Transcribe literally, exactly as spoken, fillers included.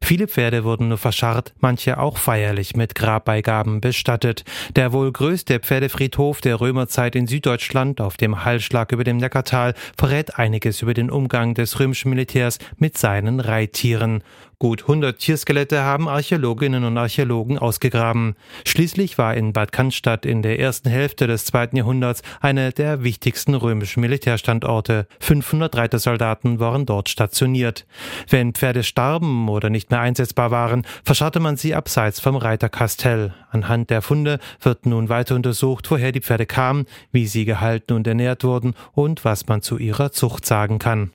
Viele Pferde wurden nur verscharrt, manche auch feierlich mit Grabbeigaben bestattet. Der wohl größte Pferdefriedhof der Römerzeit in Süddeutschland auf dem Hallschlag über dem Neckartal verrät einiges über den Umgang des römischen Militärs mit seinen Reittieren. Gut hundert Tierskelette haben Archäologinnen und Archäologen ausgegraben. Schließlich war in Bad Cannstatt in der ersten Hälfte des zweiten Jahrhunderts einer der wichtigsten römischen Militärstandorte. fünfhundert Reitersoldaten waren dort stationiert. Wenn Pferde starben oder nicht mehr einsetzbar waren, verscharrte man sie abseits vom Reiterkastell. Anhand der Funde wird nun weiter untersucht, woher die Pferde kamen, wie sie gehalten und ernährt wurden und was man zu ihrer Zucht sagen kann.